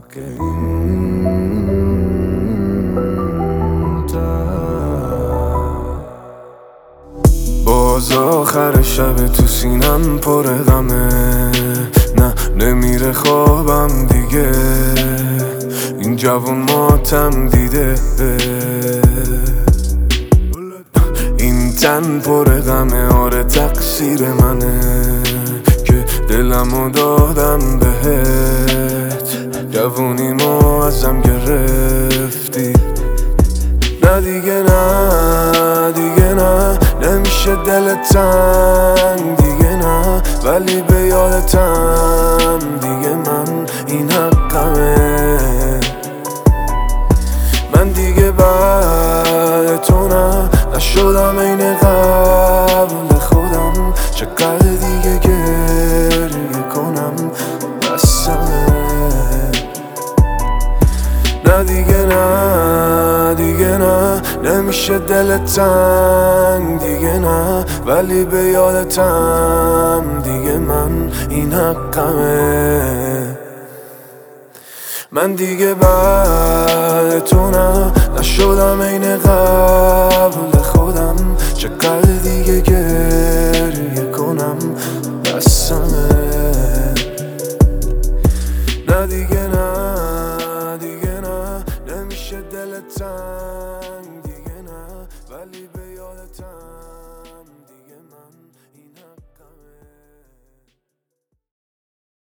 که این باز آخر شب تو سینم پر غمه، نه نمیره خوابم دیگه، این جوون ماتم دیده، این تن پر غمه، آره تقصیر منه که دلمو دادم بهت، جوونیمو ازم گرفتی. نه دیگه نه دیگه نه، نمیشه دلت تنگ دیگه نه، ولی به یادتم دیگه من این حقمه. من دیگه بعد تو نشدم عین قبل خودم، چقدر دیگه گریه کنم بسمه. نه دیگه نه دیگه نه، نمیشه دلت تنگ دیگه نه، ولی به یادتم دیگه من این حقمه. من دیگه بعد تو نشدم عین قبل خودم، چقدر دیگه گریه کنم بسمه. نه دیگه نه دیگه نه، نمیشه دلت تنگ